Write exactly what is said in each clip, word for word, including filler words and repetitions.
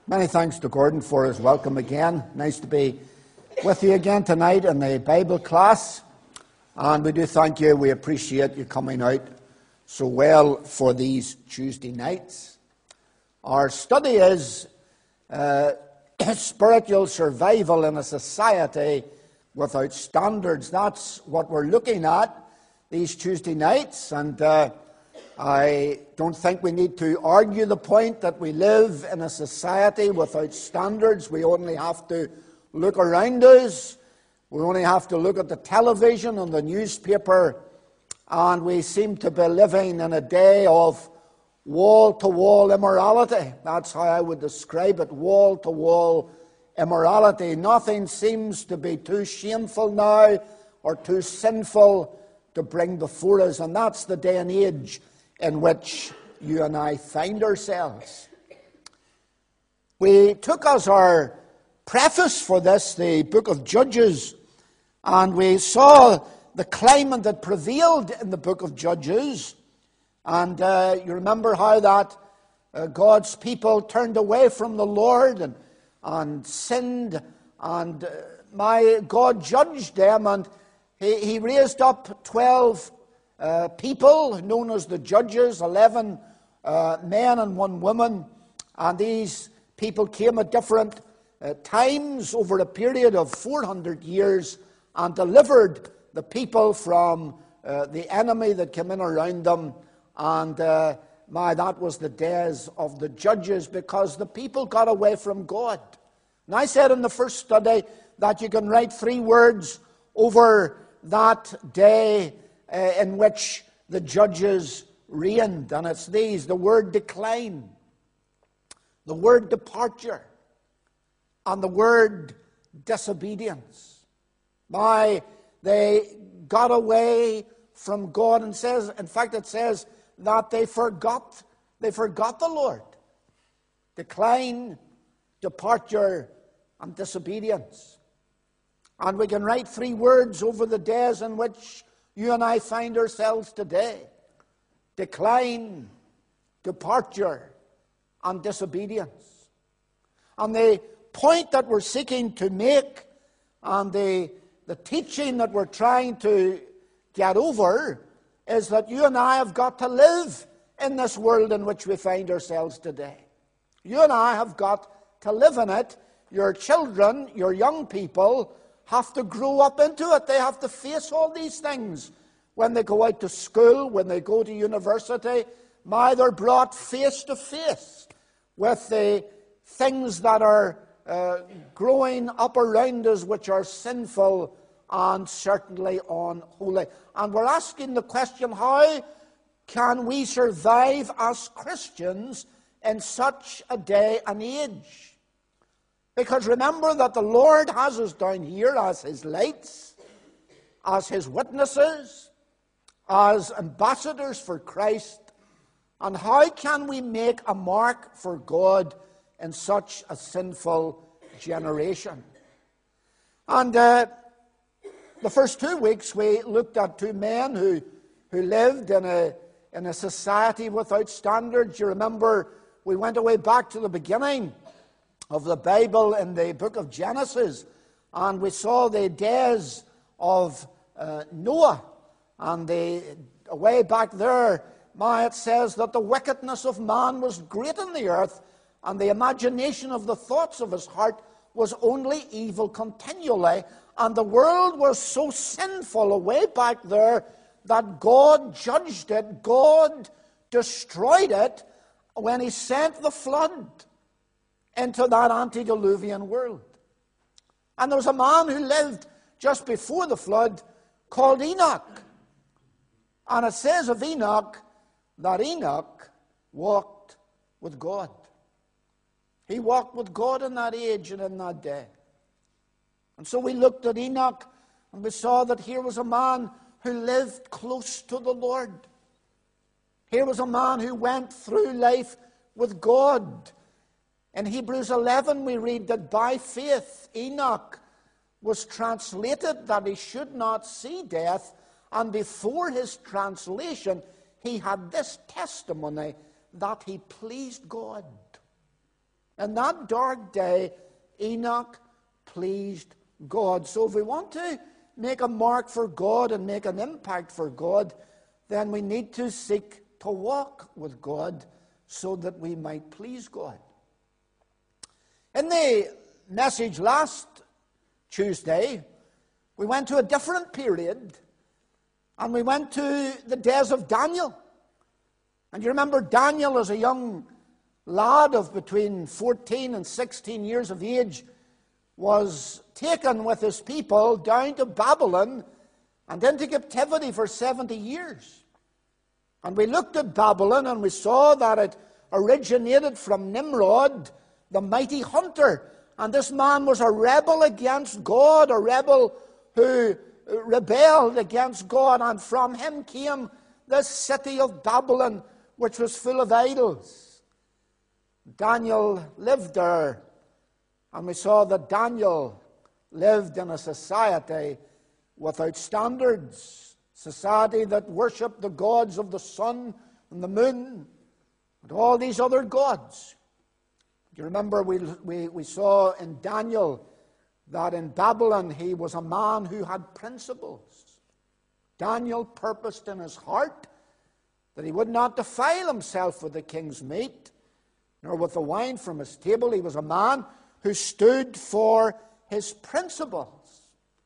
Many thanks to Gordon for his welcome again. Nice to be with you again tonight in the Bible class. And we do thank you. We appreciate you coming out so well for these Tuesday nights. Our study is uh, spiritual survival in a society without standards. That's what we're looking at these Tuesday nights. And uh, I don't think we need to argue the point that we live in a society without standards. We only have to look around us. We only have to look at the television and the newspaper, and we seem to be living in a day of wall-to-wall immorality. That's how I would describe it, wall-to-wall immorality. Nothing seems to be too shameful now or too sinful to bring before us, and that's the day and age in which you and I find ourselves. We took as our preface for this the book of Judges, and we saw the climate that prevailed in the book of Judges. And uh, you remember how that uh, God's people turned away from the Lord and, and sinned, and uh, my God judged them, and he, he raised up twelve Uh, people known as the Judges, eleven uh, men and one woman, and these people came at different uh, times over a period of four hundred years and delivered the people from uh, the enemy that came in around them. And uh, my, that was the days of the Judges, because the people got away from God. And I said in the first study that you can write three words over that day Uh, in which the judges reigned, and it's these: the word decline, the word departure, and the word disobedience. My, they got away from God, and says, in fact, it says that they forgot, they forgot the Lord. Decline, departure, and disobedience. And we can write three words over the days in which you and I find ourselves today: decline, departure, and disobedience. And the point that we're seeking to make, and the, the teaching that we're trying to get over, is that you and I have got to live in this world in which we find ourselves today. You and I have got to live in it. Your children, your young people, have to grow up into it. They have to face all these things when they go out to school, when they go to university. My, they're brought face to face with the things that are uh, growing up around us, which are sinful and certainly unholy. And we're asking the question, how can we survive as Christians in such a day and age? Because remember that the Lord has us down here as His lights, as His witnesses, as ambassadors for Christ. And how can we make a mark for God in such a sinful generation? And uh, the first two weeks we looked at two men who, who lived in a, in a society without standards. You remember we went away back to the beginning of the Bible in the book of Genesis, and we saw the days of uh, Noah, and the way back there, my, it says that the wickedness of man was great in the earth, and the imagination of the thoughts of his heart was only evil continually, and the world was so sinful away back there that God judged it, God destroyed it when He sent the flood into that antediluvian world. And there was a man who lived just before the flood called Enoch. And it says of Enoch that Enoch walked with God. He walked with God in that age and in that day. And so we looked at Enoch, and we saw that here was a man who lived close to the Lord. Here was a man who went through life with God. In Hebrews eleven we read that by faith Enoch was translated that he should not see death, and before his translation he had this testimony that he pleased God. In that dark day, Enoch pleased God. So if we want to make a mark for God and make an impact for God, then we need to seek to walk with God so that we might please God. In the message last Tuesday, we went to a different period, and we went to the days of Daniel. And you remember Daniel, as a young lad of between fourteen and sixteen years of age, was taken with his people down to Babylon and into captivity for seventy years. And we looked at Babylon and we saw that it originated from Nimrod, the mighty hunter. And this man was a rebel against God, a rebel who rebelled against God. And from him came this city of Babylon, which was full of idols. Daniel lived there. And we saw that Daniel lived in a society without standards, society that worshipped the gods of the sun and the moon and all these other gods. Do you remember we, we, we saw in Daniel that in Babylon he was a man who had principles. Daniel purposed in his heart that he would not defile himself with the king's meat, nor with the wine from his table. He was a man who stood for his principles.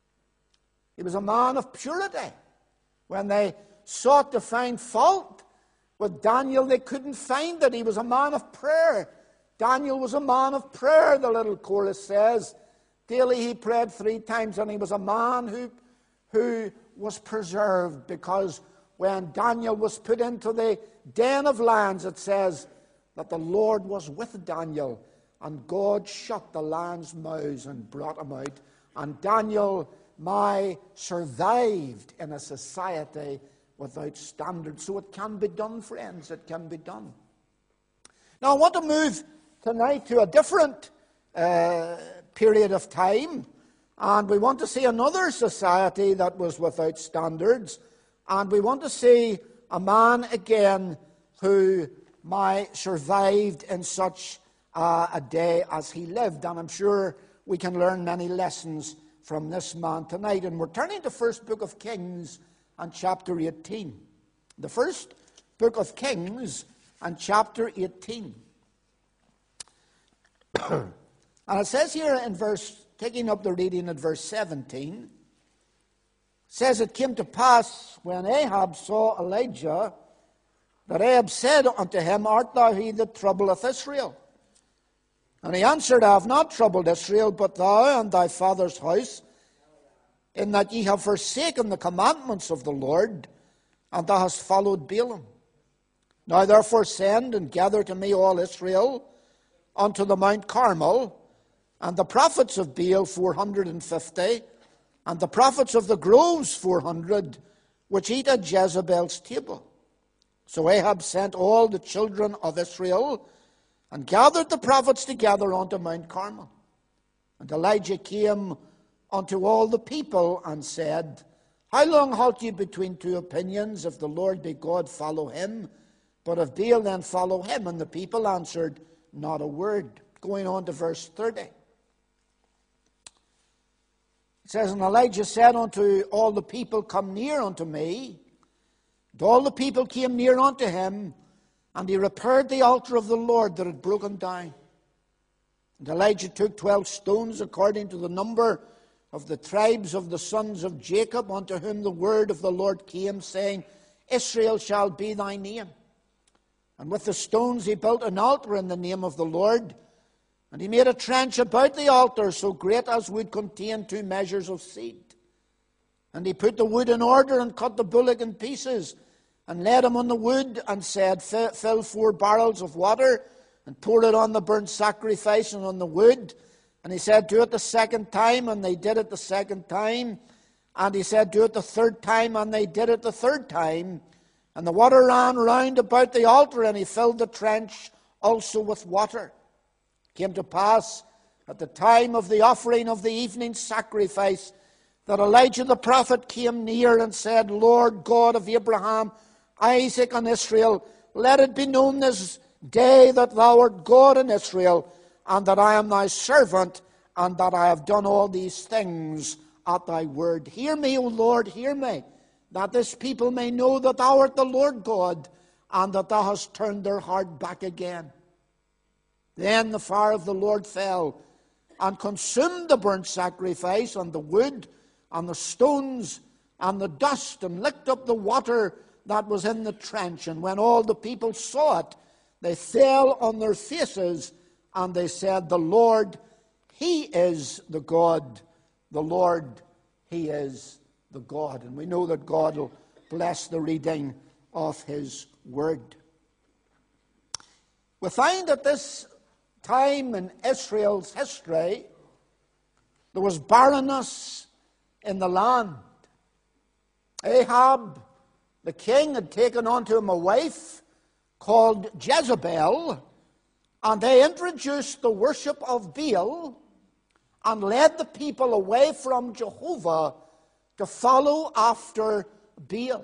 He was a man of purity. When they sought to find fault with Daniel, they couldn't find it. He was a man of prayer. Daniel was a man of prayer, the little chorus says. Daily he prayed three times, and he was a man who, who was preserved, because when Daniel was put into the den of lions, it says that the Lord was with Daniel, and God shut the lions' mouths and brought him out. And Daniel, my, survived in a society without standards. So it can be done, friends. It can be done. Now I want to move tonight to a different uh, period of time. And we want to see another society that was without standards. And we want to see a man again who my, survived in such uh, a day as he lived. And I'm sure we can learn many lessons from this man tonight. And we're turning to First Book of Kings and chapter eighteen. The First Book of Kings and chapter eighteen. And it says here in verse, taking up the reading at verse seventeen, it says, it came to pass when Ahab saw Elijah, that Ahab said unto him, art thou he that troubleth Israel? And he answered, I have not troubled Israel, but thou and thy father's house, in that ye have forsaken the commandments of the Lord, and thou hast followed Baalim. Now therefore send and gather to me all Israel unto the Mount Carmel, and the prophets of Baal four hundred and fifty, and the prophets of the groves four hundred, which eat at Jezebel's table. So Ahab sent all the children of Israel, and gathered the prophets together unto Mount Carmel. And Elijah came unto all the people, and said, how long halt ye between two opinions? If the Lord be God, follow him. But if Baal, then follow him. And the people answered not a word. Going on to verse thirty. It says, and Elijah said unto all the people, come near unto me. And all the people came near unto him, and he repaired the altar of the Lord that had broken down. And Elijah took twelve stones according to the number of the tribes of the sons of Jacob, unto whom the word of the Lord came, saying, Israel shall be thy name. And with the stones he built an altar in the name of the Lord. And he made a trench about the altar, so great as would contain two measures of seed. And he put the wood in order, and cut the bullock in pieces, and laid him on the wood, and said, fill four barrels of water, and pour it on the burnt sacrifice and on the wood. And he said, do it the second time, and they did it the second time. And he said, do it the third time, and they did it the third time. And the water ran round about the altar, and he filled the trench also with water. It came to pass at the time of the offering of the evening sacrifice, that Elijah the prophet came near and said, Lord God of Abraham, Isaac, and Israel, let it be known this day that thou art God in Israel, and that I am thy servant, and that I have done all these things at thy word. Hear me, O Lord, hear me, that this people may know that thou art the Lord God, and that thou hast turned their heart back again. Then the fire of the Lord fell, and consumed the burnt sacrifice, and the wood, and the stones, and the dust, and licked up the water that was in the trench. And when all the people saw it, they fell on their faces, and they said, The Lord, He is the God. The Lord, He is the God. And we know that God will bless the reading of His word. We find at this time in Israel's history, there was barrenness in the land. Ahab, the king, had taken unto him a wife called Jezebel, and they introduced the worship of Baal and led the people away from Jehovah to follow after Baal.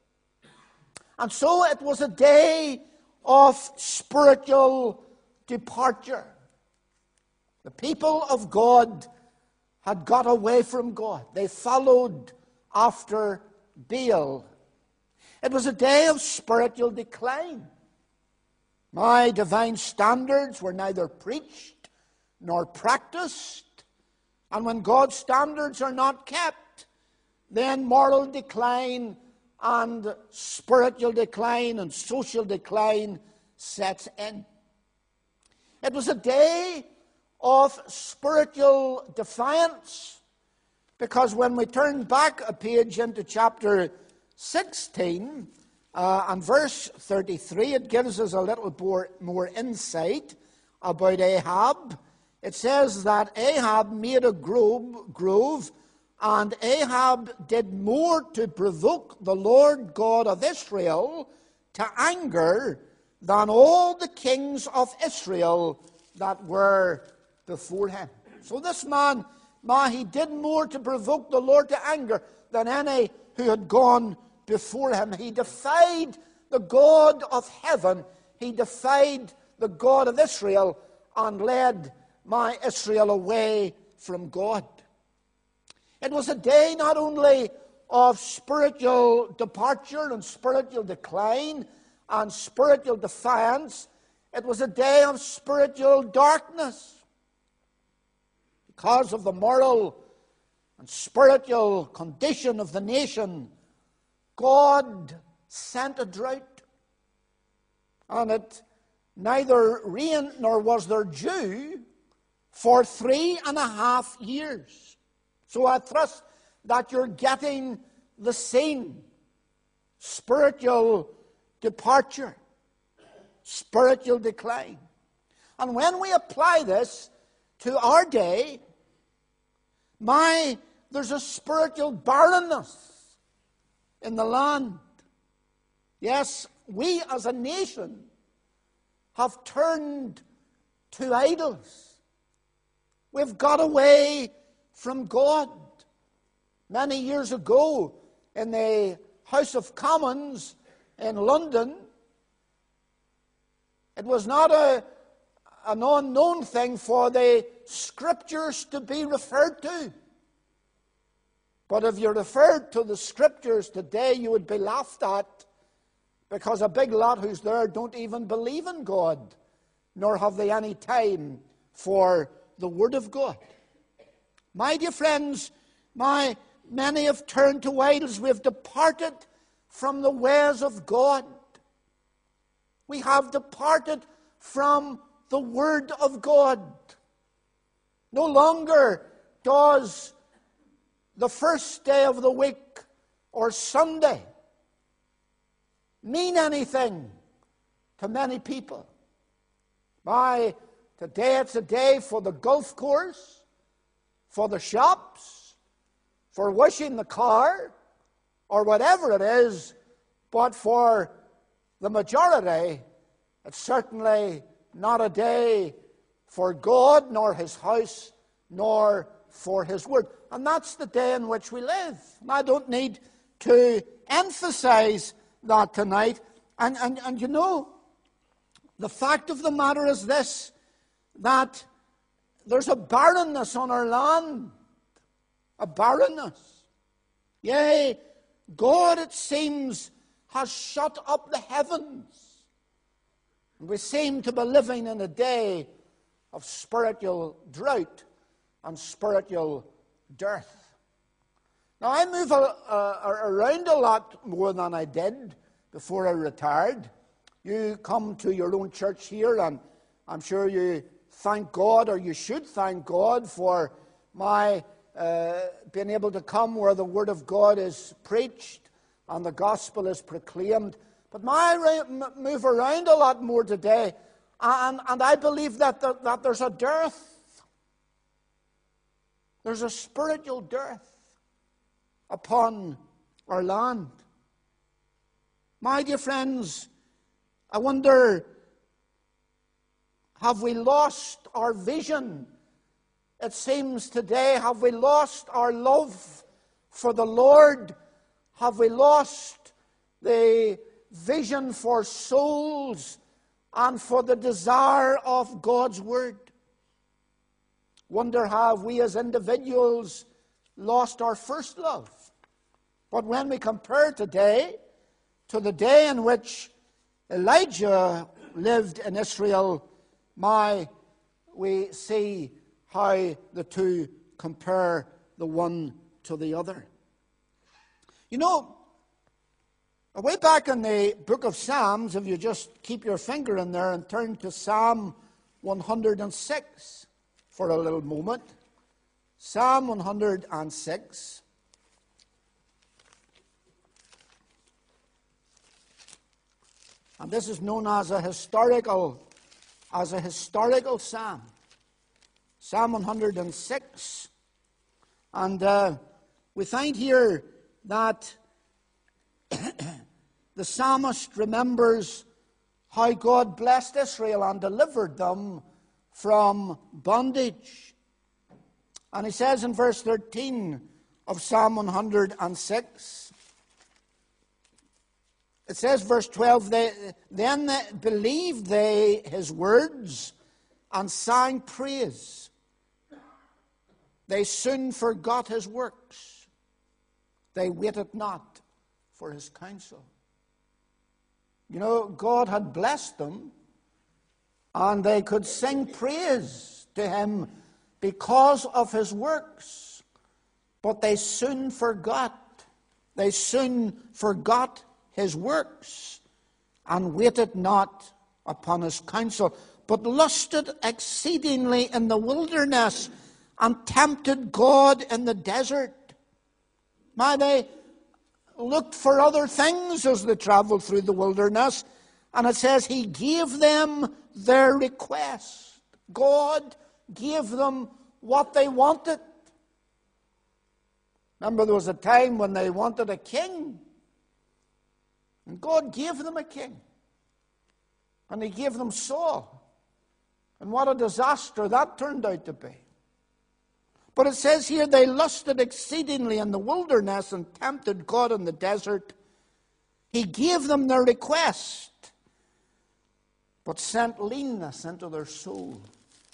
And so it was a day of spiritual departure. The people of God had got away from God. They followed after Baal. It was a day of spiritual decline. My divine standards were neither preached nor practiced. And when God's standards are not kept, then moral decline and spiritual decline and social decline sets in. It was a day of spiritual defiance, because when we turn back a page into chapter sixteen uh, and verse thirty-three, it gives us a little more, more insight about Ahab. It says that Ahab made a grove, grove, and Ahab did more to provoke the Lord God of Israel to anger than all the kings of Israel that were before him. So this man, man, he did more to provoke the Lord to anger than any who had gone before him. He defied the God of heaven. He defied the God of Israel and led my Israel away from God. It was a day not only of spiritual departure and spiritual decline and spiritual defiance, it was a day of spiritual darkness. Because of the moral and spiritual condition of the nation, God sent a drought. And it neither rained nor was there dew for three and a half years. So I trust that you're getting the scene. Spiritual departure, spiritual decline. And when we apply this to our day, my, there's a spiritual barrenness in the land. Yes, we as a nation have turned to idols. We've got away from God. Many years ago, in the House of Commons in London, it was not a, an unknown thing for the Scriptures to be referred to. But if you referred to the Scriptures today, you would be laughed at, because a big lot who's there don't even believe in God, nor have they any time for the Word of God. My dear friends, my many have turned to idols. We have departed from the ways of God. We have departed from the Word of God. No longer does the first day of the week or Sunday mean anything to many people. By today, it's a day for the golf course, for the shops, for washing the car, or whatever it is, but for the majority, it's certainly not a day for God, nor His house, nor for His Word. And that's the day in which we live. And I don't need to emphasize that tonight. And, and, and you know, the fact of the matter is this, that there's a barrenness on our land. A barrenness. Yea, God, it seems, has shut up the heavens. And we seem to be living in a day of spiritual drought and spiritual dearth. Now, I move a, a, around a lot more than I did before I retired. You come to your own church here, and I'm sure you thank God, or you should thank God, for my uh, being able to come where the Word of God is preached and the gospel is proclaimed. But my ra- move around a lot more today, and, and I believe that, the, that there's a dearth. There's a spiritual dearth upon our land. My dear friends, I wonder, have we lost our vision? It seems today, have we lost our love for the Lord? Have we lost the vision for souls and for the desire of God's Word? Wonder, have we as individuals lost our first love? But when we compare today to the day in which Elijah lived in Israel, my, we see how the two compare the one to the other. You know, way back in the book of Psalms, if you just keep your finger in there and turn to Psalm one hundred six for a little moment. Psalm one hundred six. And this is known as a historical, as a historical psalm. Psalm one hundred six. And uh, we find here that the psalmist remembers how God blessed Israel and delivered them from bondage. And he says in verse thirteen of Psalm one hundred six, it says, verse twelve, they, then they believed they his words and sang praise. They soon forgot his works. They waited not for his counsel. You know, God had blessed them, and they could sing praise to him because of his works. But they soon forgot. They soon forgot his works, and waited not upon his counsel, but lusted exceedingly in the wilderness, and tempted God in the desert. My, they looked for other things as they traveled through the wilderness, and it says he gave them their request. God gave them what they wanted. Remember, there was a time when they wanted a king, and God gave them a king. And he gave them Saul. And what a disaster that turned out to be. But it says here, they lusted exceedingly in the wilderness and tempted God in the desert. He gave them their request, but sent leanness into their soul.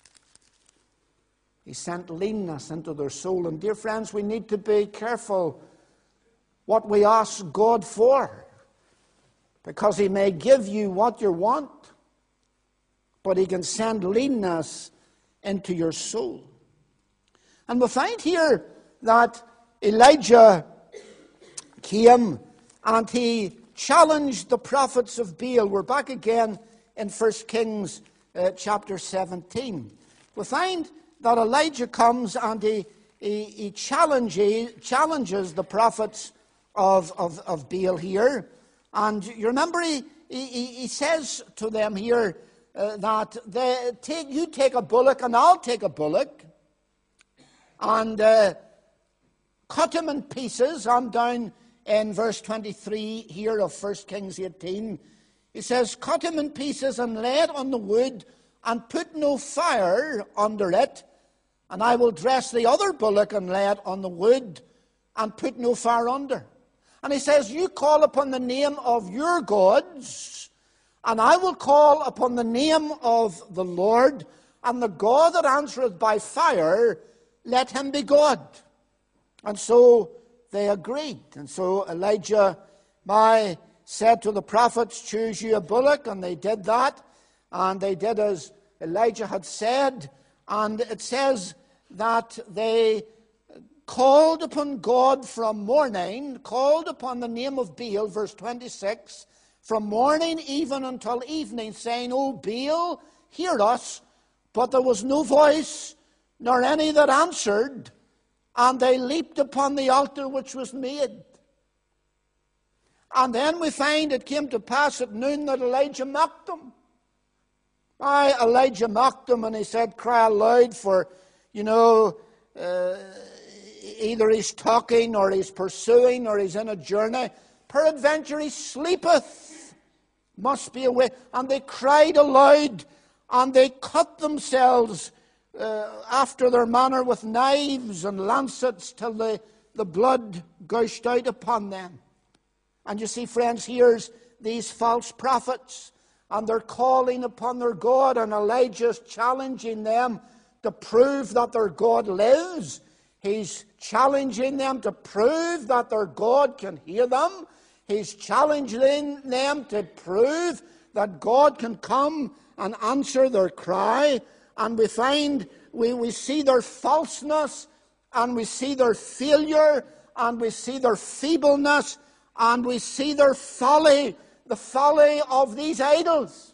He sent leanness into their soul. And dear friends, we need to be careful what we ask God for, because he may give you what you want, but he can send leanness into your soul. And we find here that Elijah came and he challenged the prophets of Baal. We're back again in First Kings uh, chapter seventeen. We find that Elijah comes and he, he, he challenges, challenges the prophets of, of, of Baal here. And you remember he, he, he says to them here uh, that they take, you take a bullock and I'll take a bullock, and uh, cut him in pieces. I'm down in verse twenty-three here of First Kings eighteen. He says, cut him in pieces and lay it on the wood and put no fire under it. And I will dress the other bullock and lay it on the wood and put no fire under. And he says, you call upon the name of your gods, and I will call upon the name of the Lord, and the God that answereth by fire, let him be God. And so they agreed. And so Elijah my, said to the prophets, choose you a bullock, and they did that. And they did as Elijah had said. And it says that they called upon God from morning, called upon the name of Baal, verse twenty-six, from morning even until evening, saying, O Baal, hear us. But there was no voice, nor any that answered, and they leaped upon the altar which was made. And then we find it came to pass at noon that Elijah mocked them. Aye, Elijah mocked them, and he said, cry aloud, for, you know, uh, either he's talking, or he's pursuing, or he's in a journey. Peradventure he sleepeth, must be awake. And they cried aloud, and they cut themselves uh, after their manner with knives and lancets, till the, the blood gushed out upon them. And you see, friends, here's these false prophets, and they're calling upon their God, and Elijah's challenging them to prove that their God lives. He's challenging them to prove that their God can hear them. He's challenging them to prove that God can come and answer their cry. And we find, we, we see their falseness, and we see their failure, and we see their feebleness, and we see their folly, the folly of these idols.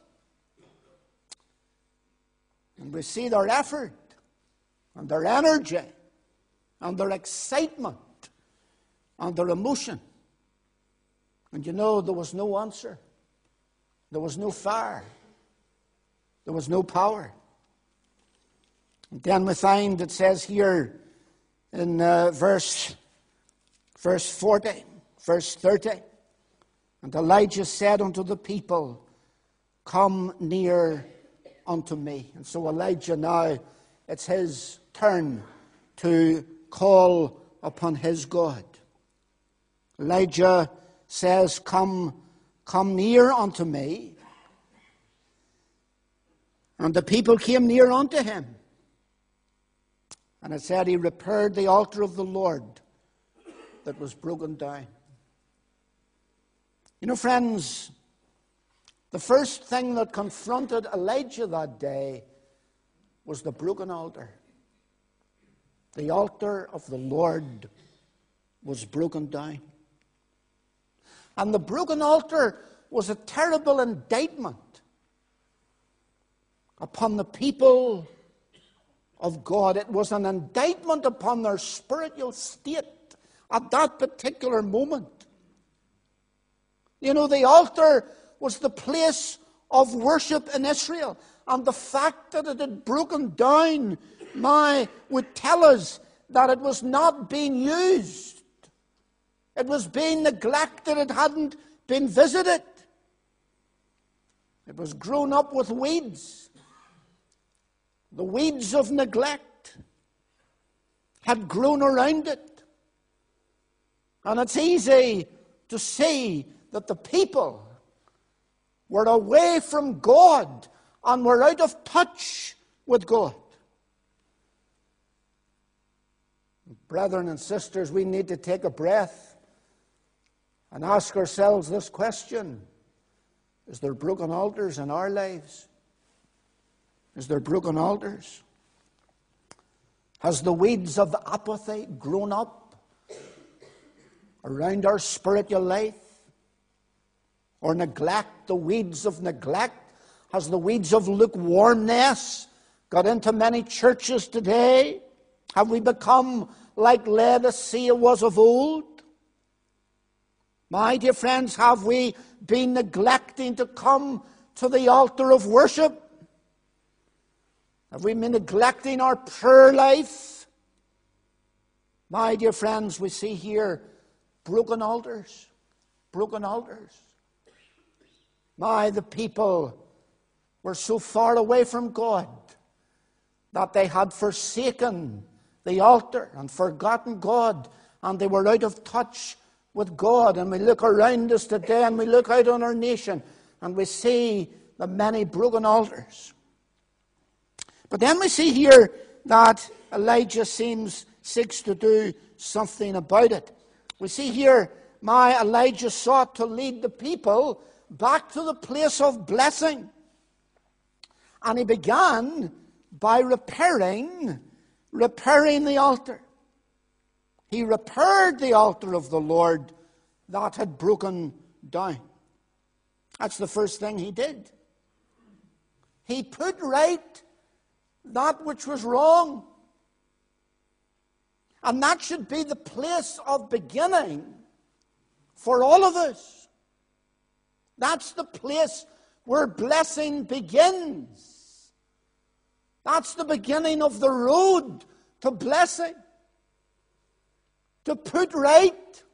And we see their effort, and their energy, and their excitement, and their emotion. And you know, there was no answer. There was no fire. There was no power. And then we find it says here in uh, verse, verse forty, verse thirty, and Elijah said unto the people, come near unto me. And so Elijah now, it's his turn to call upon his God. Elijah says, come, come near unto me. And the people came near unto him. And it said he repaired the altar of the Lord that was broken down. You know, friends, the first thing that confronted Elijah that day was the broken altar. The altar of the Lord was broken down. And the broken altar was a terrible indictment upon the people of God. It was an indictment upon their spiritual state at that particular moment. You know, the altar was the place of worship in Israel. And the fact that it had broken down now would tell us that it was not being used. It was being neglected. It hadn't been visited. It was grown up with weeds. The weeds of neglect had grown around it. And it's easy to see that the people were away from God and were out of touch with God. Brethren and sisters, we need to take a breath and ask ourselves this question. Is there broken altars in our lives? Is there broken altars? Has the weeds of apathy grown up around our spiritual life? Or neglect, the weeds of neglect? Has the weeds of lukewarmness got into many churches today? Have we become like Laodicea was of old? My dear friends, have we been neglecting to come to the altar of worship? Have we been neglecting our prayer life? My dear friends, we see here broken altars. Broken altars. My, the people were so far away from God that they had forsaken the altar and forgotten God, and they were out of touch with God. And we look around us today, and we look out on our nation, and we see the many broken altars. But then we see here that Elijah seems seeks to do something about it. We see here, my Elijah sought to lead the people back to the place of blessing. And he began by repairing, repairing the altar. He repaired the altar of the Lord that had broken down. That's the first thing he did. He put right that which was wrong. And that should be the place of beginning for all of us. That's the place where blessing begins. That's the beginning of the road to blessing. To put right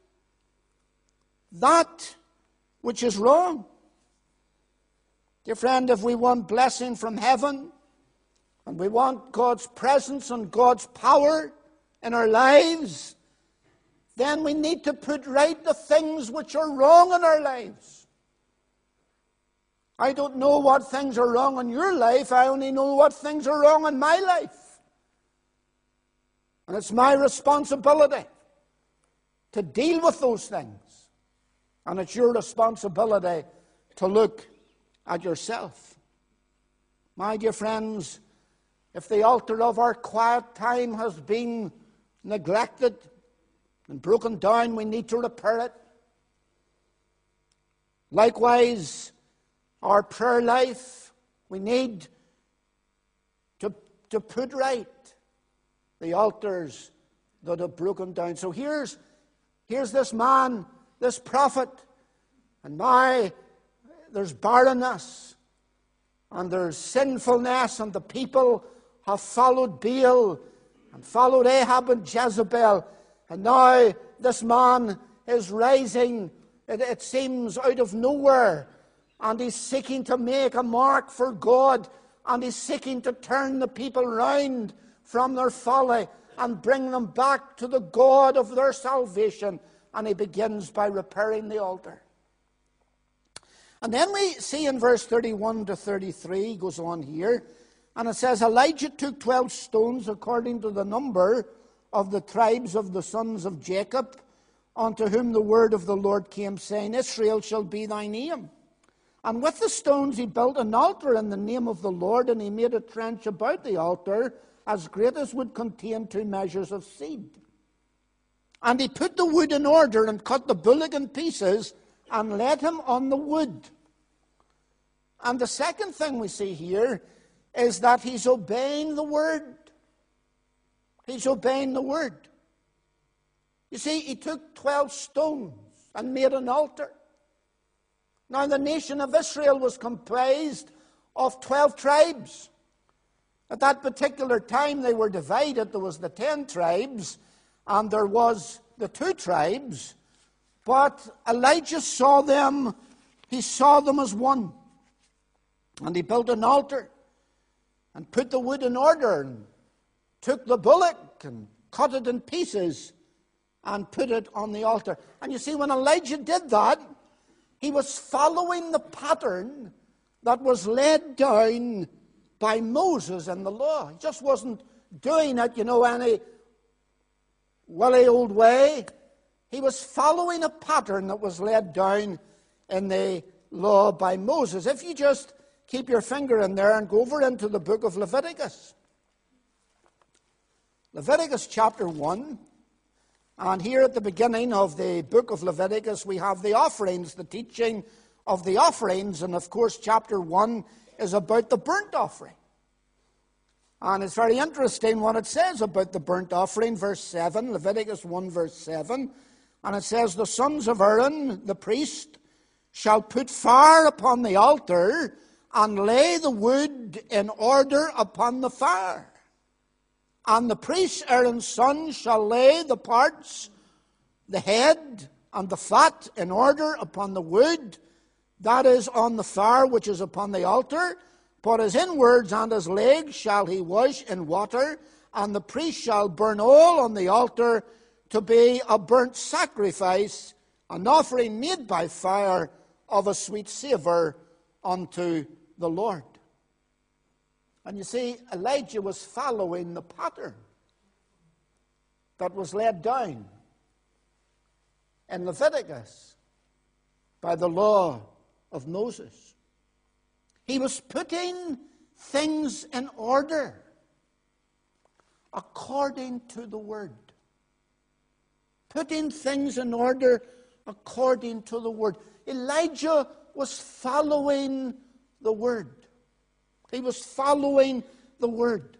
that which is wrong. Dear friend, if we want blessing from heaven, and we want God's presence and God's power in our lives, then we need to put right the things which are wrong in our lives. I don't know what things are wrong in your life. I only know what things are wrong in my life. And it's my responsibility to deal with those things. And it's your responsibility to look at yourself. My dear friends, if the altar of our quiet time has been neglected and broken down, we need to repair it. Likewise, our prayer life, we need to, to put right the altars that have broken down. So here's, here's this man, this prophet, and now there's barrenness, and there's sinfulness, and the people have followed Baal, and followed Ahab and Jezebel, and now this man is rising, it, it seems, out of nowhere, and he's seeking to make a mark for God, and he's seeking to turn the people round from their folly and bring them back to the God of their salvation. And he begins by repairing the altar. And then we see in verse thirty-one to thirty-three, goes on here, and it says, Elijah took twelve stones according to the number of the tribes of the sons of Jacob, unto whom the word of the Lord came, saying, Israel shall be thy name. And with the stones he built an altar in the name of the Lord, and he made a trench about the altar, as great as would contain two measures of seed. And he put the wood in order, and cut the bullock in pieces, and laid him on the wood. And the second thing we see here is that he's obeying the word. He's obeying the word. You see, he took twelve stones and made an altar. Now, the nation of Israel was comprised of twelve tribes. At that particular time, they were divided. There was the ten tribes, and there was the two tribes. But Elijah saw them, he saw them as one. And he built an altar, and put the wood in order, and took the bullock, and cut it in pieces, and put it on the altar. And you see, when Elijah did that, he was following the pattern that was laid down by Moses in the law. He just wasn't doing it, you know, any willy old way. He was following a pattern that was laid down in the law by Moses. If you just keep your finger in there and go over into the book of Leviticus. Leviticus chapter one. And here at the beginning of the book of Leviticus, we have the offerings, the teaching of the offerings. And of course, chapter one is about the burnt offering. And it's very interesting what it says about the burnt offering, verse seven, Leviticus one, verse seven. And it says, the sons of Aaron, the priest, shall put fire upon the altar, and lay the wood in order upon the fire. And the priest Aaron's son shall lay the parts, the head and the fat, in order upon the wood that is on the fire which is upon the altar. But his inwards and his legs shall he wash in water, and the priest shall burn all on the altar to be a burnt sacrifice, an offering made by fire of a sweet savour unto the Lord. And you see, Elijah was following the pattern that was laid down in Leviticus by the law of Moses. He was putting things in order according to the Word. Putting things in order according to the Word. Elijah was following the Word. He was following the Word.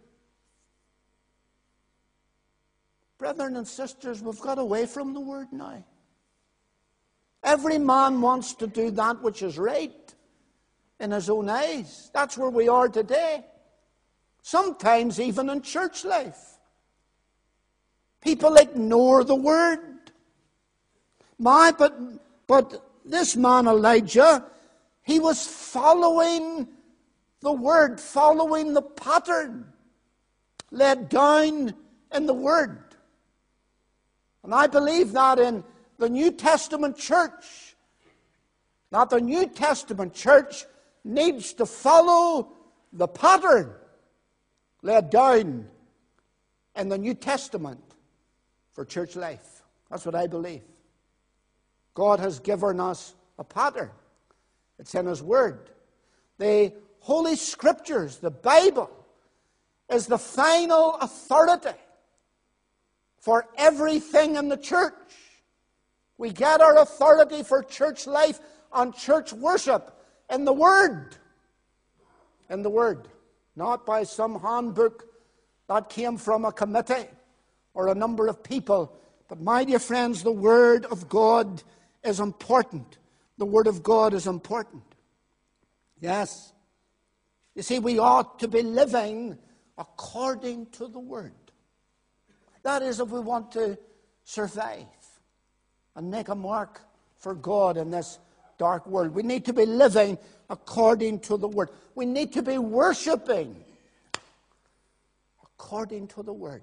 Brethren and sisters, we've got away from the Word now. Every man wants to do that which is right in his own eyes. That's where we are today. Sometimes even in church life. People ignore the Word. My, but, but this man Elijah, he was following the Word, following the pattern laid down in the Word. And I believe that in the New Testament church, not the New Testament church needs to follow the pattern laid down in the New Testament for church life. That's what I believe. God has given us a pattern. It's in His Word. The Holy Scriptures, the Bible, is the final authority for everything in the church. We get our authority for church life and church worship in the Word. In the Word. Not by some handbook that came from a committee or a number of people. But my dear friends, the Word of God is important. The Word of God is important. Yes. You see, we ought to be living according to the Word. That is, if we want to survive and make a mark for God in this dark world. We need to be living according to the Word. We need to be worshiping according to the Word.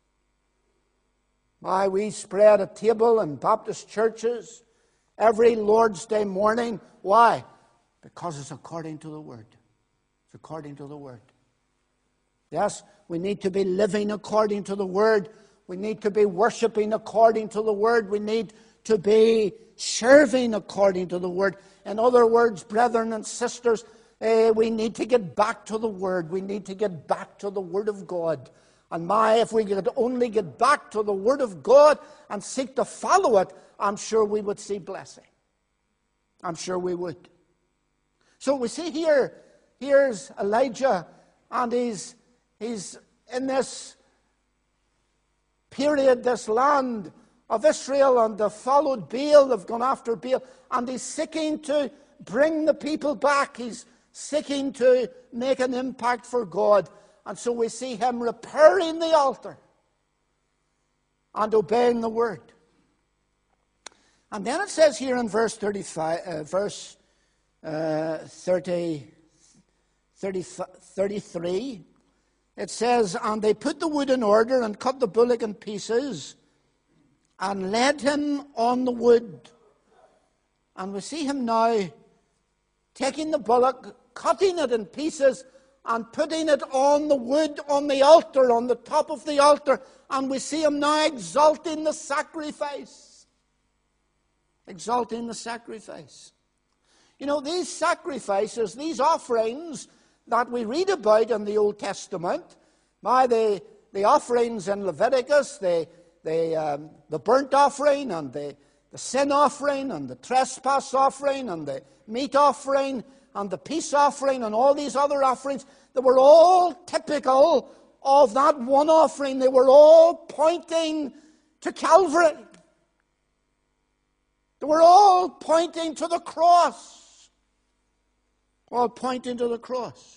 Why, we spread a table in Baptist churches every Lord's Day morning. Why? Because it's according to the Word. It's according to the Word. Yes, we need to be living according to the Word. We need to be worshiping according to the Word. We need to be serving according to the Word. In other words, brethren and sisters, eh, we need to get back to the Word. We need to get back to the Word of God. And my, if we could only get back to the Word of God and seek to follow it, I'm sure we would see blessing. I'm sure we would. So we see here, here's Elijah, and he's, he's in this period, this land of Israel, and they've followed Baal, they've gone after Baal, and he's seeking to bring the people back. He's seeking to make an impact for God. And so we see him repairing the altar and obeying the Word. And then it says here in verse thirty-five, uh, verse uh, thirty, thirty, thirty-three, it says, "And they put the wood in order and cut the bullock in pieces and laid him on the wood." And we see him now taking the bullock, cutting it in pieces, and putting it on the wood, on the altar, on the top of the altar. And we see him now exalting the sacrifice. Exalting the sacrifice. You know, these sacrifices, these offerings that we read about in the Old Testament, by the, the offerings in Leviticus, the, the, um, the burnt offering and the, the sin offering and the trespass offering and the meat offering and the peace offering and all these other offerings, they were all typical of that one offering. They were all pointing to Calvary. They were all pointing to the cross. All pointing to the cross.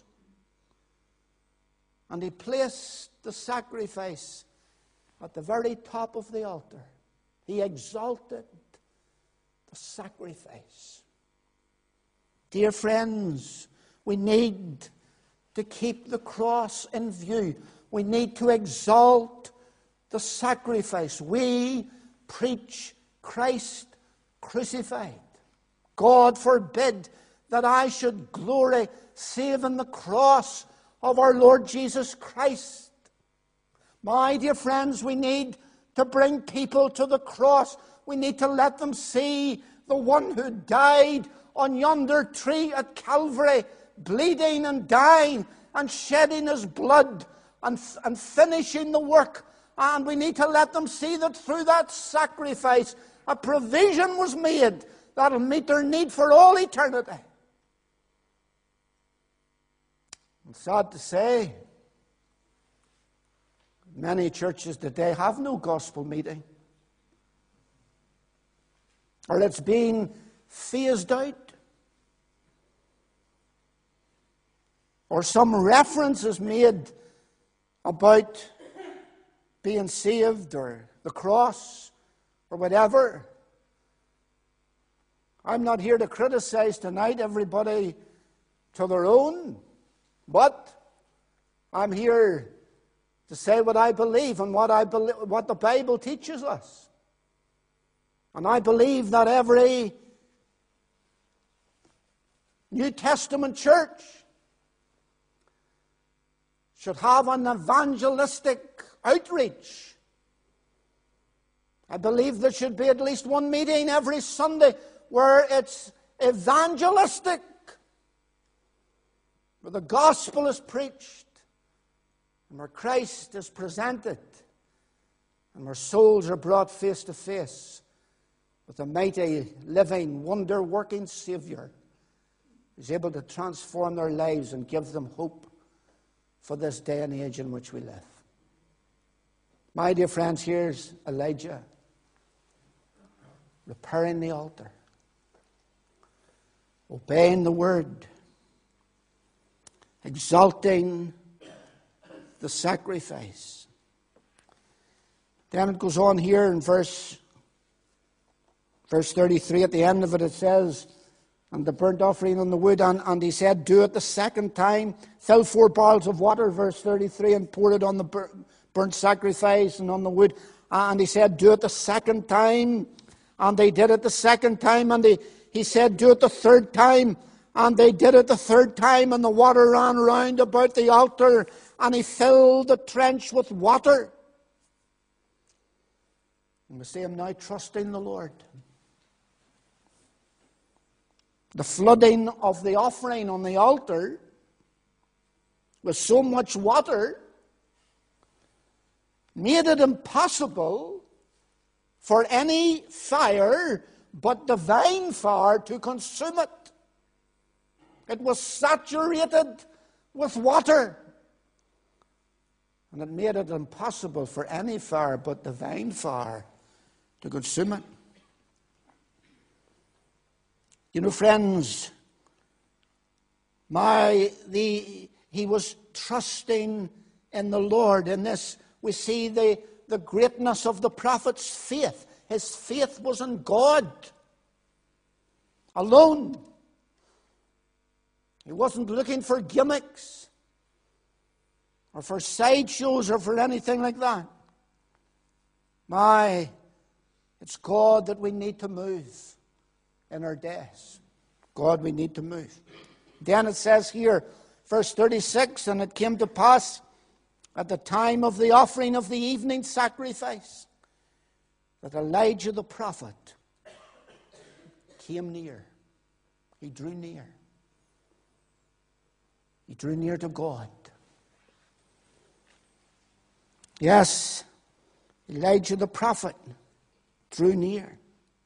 And he placed the sacrifice at the very top of the altar. He exalted the sacrifice. Dear friends, we need to keep the cross in view. We need to exalt the sacrifice. We preach Christ crucified. God forbid that I should glory save in the cross of our Lord Jesus Christ. My dear friends, we need to bring people to the cross. We need to let them see the one who died on yonder tree at Calvary, bleeding and dying and shedding his blood and, and finishing the work. And we need to let them see that through that sacrifice, a provision was made that will meet their need for all eternity. It's sad to say, many churches today have no gospel meeting. Or it's being phased out. Or some reference is made about being saved or the cross or whatever. I'm not here to criticize tonight, everybody to their own. But I'm here to say what I believe and what I believe, what the Bible teaches us. And I believe that every New Testament church should have an evangelistic outreach. I believe there should be at least one meeting every Sunday where it's evangelistic, where the gospel is preached, and where Christ is presented, and where souls are brought face to face with a mighty, living, wonder-working Savior who's able to transform their lives and give them hope for this day and age in which we live. My dear friends, here's Elijah repairing the altar, obeying the word, exalting the sacrifice. Then it goes on here in verse, verse thirty-three. At the end of it, it says, and the burnt offering on the wood, and, and he said, do it the second time. Fill four barrels of water, verse thirty-three, and pour it on the bur- burnt sacrifice and on the wood. And he said, do it the second time. And they did it the second time. And he, he said, do it the third time. And they did it the third time. And the water ran round about the altar. And he filled the trench with water. And we see him now trusting the Lord. The flooding of the offering on the altar with so much water made it impossible for any fire but divine fire to consume it. It was saturated with water. And it made it impossible for any fire but divine fire to consume it. You know, friends, my the he was trusting in the Lord. In this, we see the, the greatness of the prophet's faith. His faith was in God alone. He wasn't looking for gimmicks or for sideshows or for anything like that. My, it's God that we need to move in our days. God, we need to move. Then it says here, verse thirty-six, and it came to pass at the time of the offering of the evening sacrifice that Elijah the prophet came near. He drew near. He drew near to God. Yes, Elijah the prophet drew near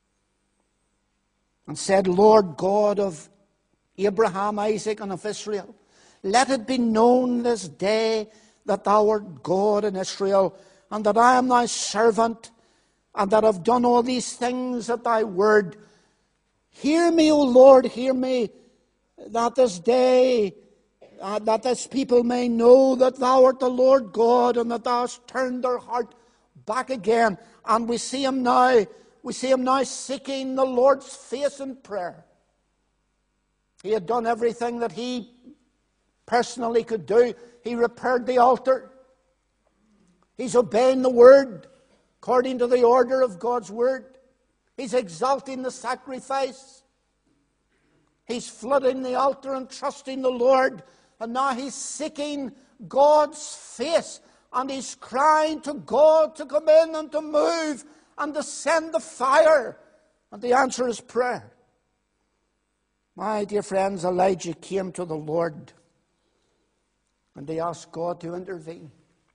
and said, Lord God of Abraham, Isaac, and of Israel, let it be known this day that thou art God in Israel, and that I am thy servant, and that I've done all these things at thy word. Hear me, O Lord, hear me, that this day, uh, that this people may know that thou art the Lord God, and that thou hast turned their heart back again. And we see him now, we see him now seeking the Lord's face in prayer. He had done everything that he personally could do. He repaired the altar. He's obeying the word according to the order of God's word. He's exalting the sacrifice. He's flooding the altar and trusting the Lord And now he's seeking God's face. And he's crying to God to come in and to move and to send the fire. And the answer is prayer. My dear friends, Elijah came to the Lord and he asked God to intervene.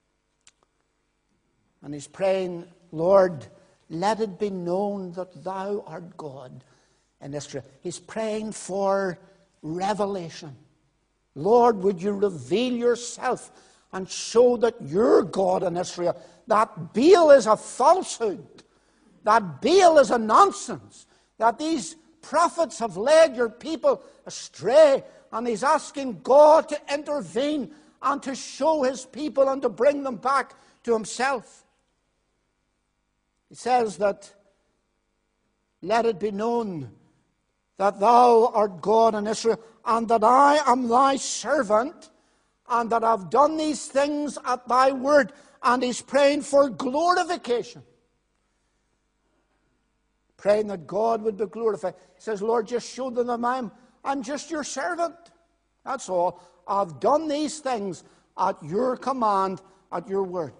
And he's praying, Lord, let it be known that thou art God in Israel. He's praying for revelation. Lord, would you reveal yourself and show that you're God in Israel. That Baal is a falsehood. That Baal is a nonsense. That these prophets have led your people astray. And he's asking God to intervene and to show his people and to bring them back to himself. He says that, let it be known that thou art God in Israel, and that I am thy servant, and that I've done these things at thy word. And he's praying for glorification. Praying that God would be glorified. He says, Lord, just show them that I'm, I'm just your servant. That's all. I've done these things at your command, at your word.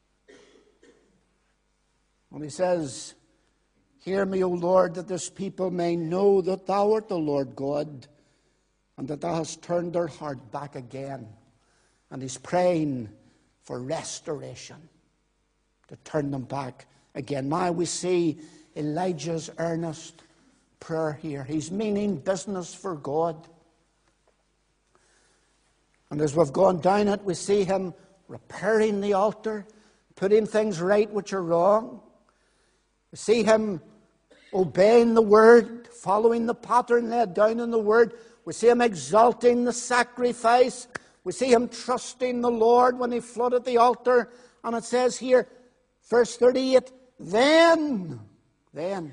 And he says, hear me, O Lord, that this people may know that thou art the Lord God, and that thou hast turned their heart back again. And he's praying for restoration, to turn them back again. Now we see Elijah's earnest prayer here. He's meaning business for God. And as we've gone down it, we see him repairing the altar, putting things right which are wrong. We see him obeying the word, following the pattern laid down in the word. We see him exalting the sacrifice. We see him trusting the Lord when he flooded the altar. And it says here, verse thirty-eight, then, then,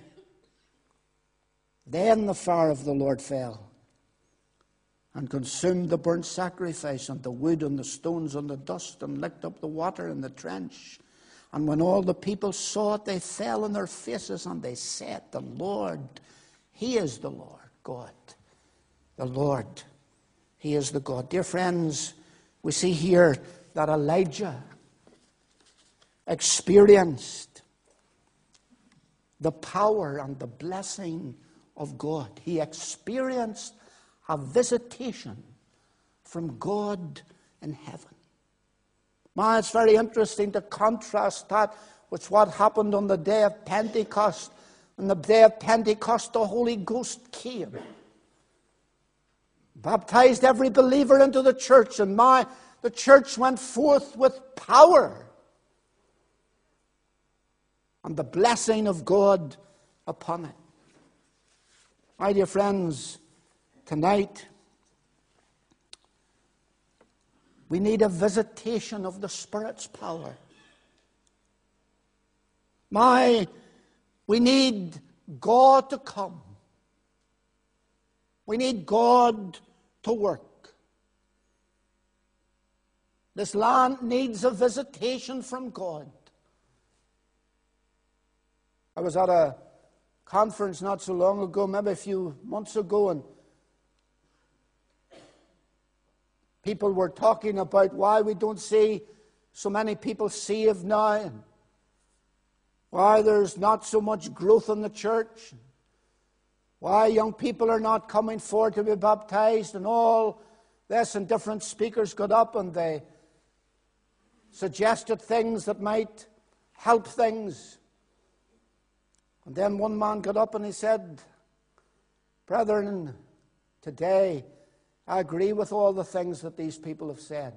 then the fire of the Lord fell and consumed the burnt sacrifice and the wood and the stones and the dust and licked up the water in the trench. And when all the people saw it, they fell on their faces and they said, the Lord, he is the Lord God. The Lord, he is the God. Dear friends, we see here that Elijah experienced the power and the blessing of God. He experienced a visitation from God in heaven. Now, it's very interesting to contrast that with what happened on the day of Pentecost. On the day of Pentecost, the Holy Ghost came, baptized every believer into the church, and my, the church went forth with power and the blessing of God upon it. My dear friends, tonight we need a visitation of the Spirit's power. My, we need God to come. We need God to work. This land needs a visitation from God. I was at a conference not so long ago, maybe a few months ago, and people were talking about why we don't see so many people saved now, and why there's not so much growth in the church, why young people are not coming forward to be baptized, and all this, and different speakers got up and they suggested things that might help things. And then one man got up and he said, brethren, today I agree with all the things that these people have said.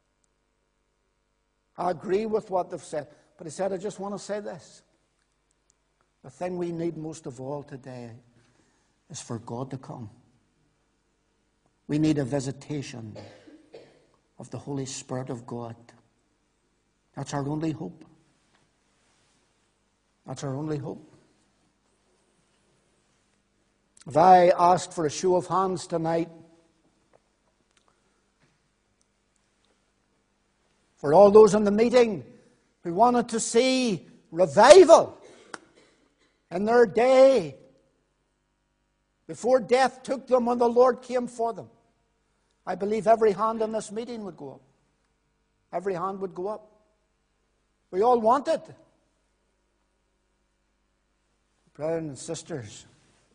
I agree with what they've said. But he said, I just want to say this. The thing we need most of all today is for God to come. We need a visitation of the Holy Spirit of God. That's our only hope. That's our only hope. If I asked for a show of hands tonight, for all those in the meeting who wanted to see revival in their day before death took them when the Lord came for them, I believe every hand in this meeting would go up. Every hand would go up. We all want it. Brothers and sisters,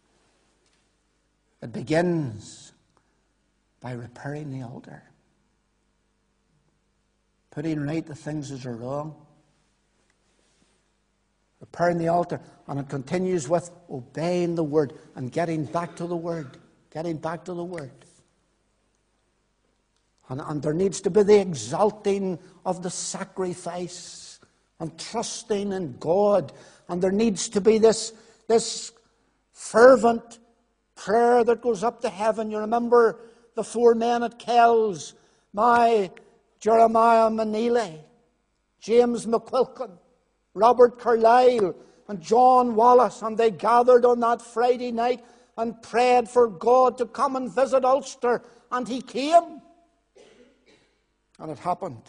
it begins by repairing the altar. Putting right the things that are wrong. Repairing the altar. And it continues with obeying the word and getting back to the word. Getting back to the word. And, and there needs to be the exalting of the sacrifice and trusting in God. And there needs to be this, this fervent prayer that goes up to heaven. You remember the four men at Kells, my Jeremiah Manili, James McQuilkin, Robert Carlyle, and John Wallace, and they gathered on that Friday night and prayed for God to come and visit Ulster, and he came. And it happened.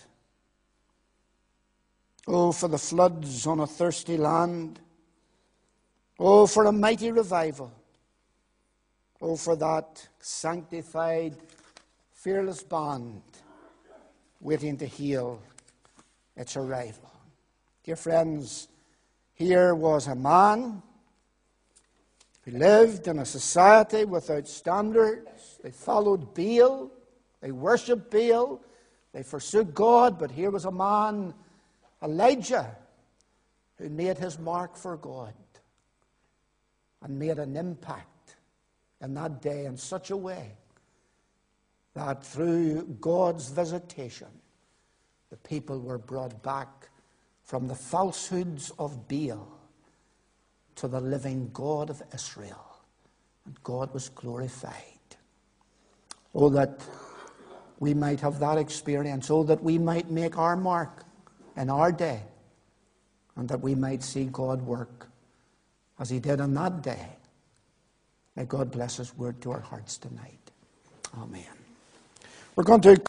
Oh, for the floods on a thirsty land. Oh, for a mighty revival. Oh, for that sanctified, fearless band waiting to hail its arrival. Dear friends, here was a man who lived in a society without standards. They followed Baal. They worshipped Baal. They forsook God. But here was a man, Elijah, who made his mark for God and made an impact in that day in such a way that through God's visitation, the people were brought back from the falsehoods of Baal to the living God of Israel. And God was glorified. Oh, that we might have that experience. Oh, that we might make our mark in our day. And that we might see God work as he did on that day. May God bless his word to our hearts tonight. Amen. We're going to